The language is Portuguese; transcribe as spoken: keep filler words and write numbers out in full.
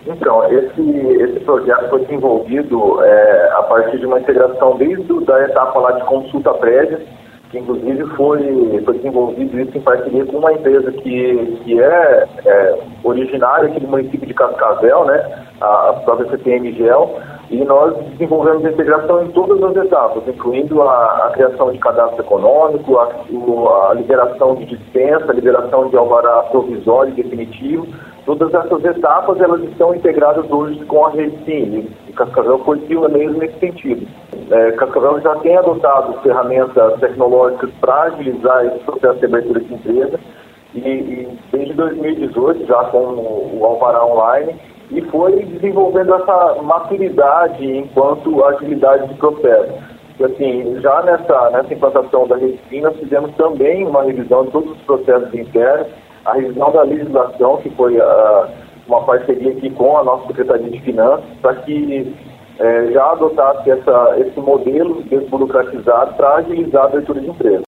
Então, esse, esse projeto foi desenvolvido é, a partir de uma integração desde a etapa lá de consulta prévia, que inclusive foi, foi desenvolvido isso em parceria com uma empresa que, que é, é originária aqui do município de Cascavel, né, a, a própria C T M Gel, e nós desenvolvemos a integração em todas as etapas, incluindo a, a criação de cadastro econômico, a, a liberação de dispensa, a liberação de alvará provisório e definitivo. Todas essas etapas elas estão integradas hoje com a rede Sim, e Cascavel foi pioneiro nesse sentido. É, Cascavel já tem adotado ferramentas tecnológicas para agilizar esse processo de abertura de empresa e, e desde dois mil e dezoito, já com o, o Alvará Online, e foi desenvolvendo essa maturidade enquanto agilidade de processo. E, assim, já nessa, nessa implantação da rede Sim, nós fizemos também uma revisão de todos os processos internos, a revisão da legislação, que foi uh, uma parceria aqui com a nossa Secretaria de Finanças, para que uh, já adotasse essa, esse modelo desburocratizado para agilizar a abertura de empresa.